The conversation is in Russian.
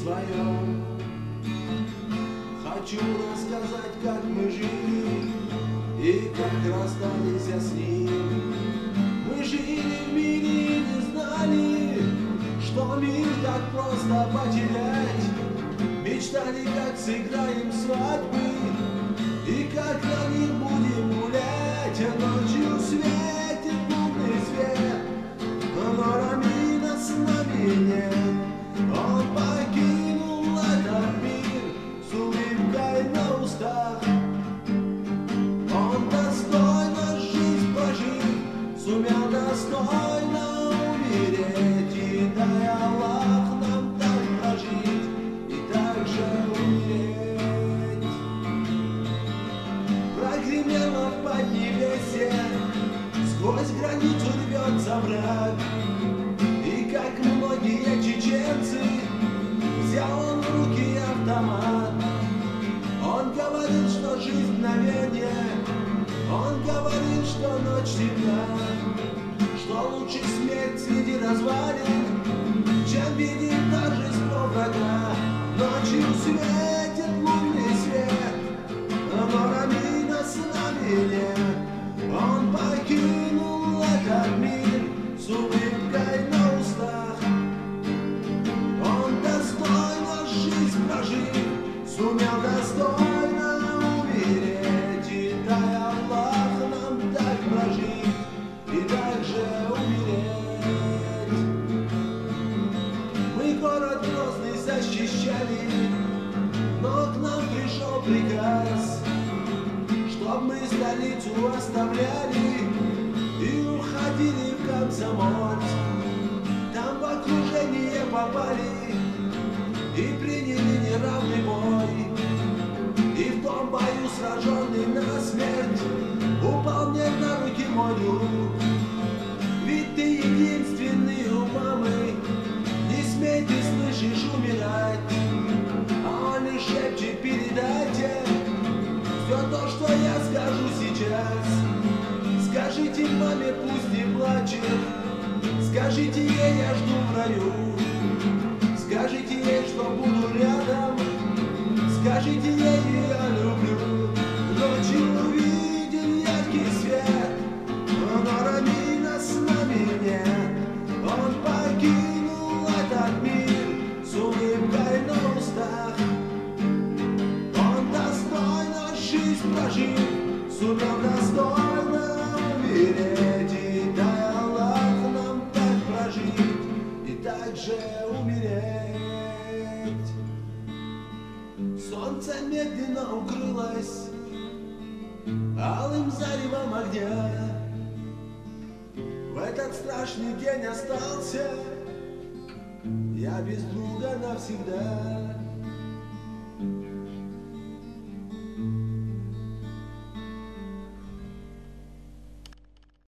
своем. Хочу рассказать, как мы жили и как расстались с ним. Мы жили в мире и не знали, что мир так просто потерять. Мечтали, как сыграем свадьбы и как на них будем гулять. А ночью светит лунный свет, но Рамина с нами нет. Он покинул этот мир с улыбкой на устах. Он достойно жизнь прожил, сумел достойно умереть. И дай Аллах нам так прожить и так же умереть. Прогремело в Поднебесье, сквозь границу рвется враг. И как многие чеченцы, взял он в руки автомат. Он говорил, что жизнь мгновенье, он говорил, что ночь темна, что лучше смерть среди развалин, чем видеть торжество врага. Ночью светит лунный свет, но Рамина с нами нет. Он покинул этот мир с улыбкой на устах. Он достойно жизнь прожил, сумел достойно умереть. И дай Аллах нам так прожить и так же умереть. Мы город Грозный защищали, но к нам пришел приказ, чтоб мы столицу оставляли и уходили в Комсомольск. Там в окружение попали и приняли неравный бой. И в том бою, сраженный насмерть, упал мне на руки мой друг. Ведь ты единственный у мамы, не смей, ты слышишь, умирать. А он лишь шепчет: передайте все то, что я скажу сейчас. Скажите маме, пусть не плачет, скажите ей, я жду в раю. Скажите ей, что буду рядом, скажите ей, я люблю. Ночью увидел яркий свет, но Рамина с нами нет. Он покинул этот мир с улыбкой на устах. Он достойно жизнь прожил, сумел достойно умереть. И дай Аллах нам так прожить и так же умереть. Солнце медленно укрылось алым заревом огня. В этот страшный день остался я без друга навсегда.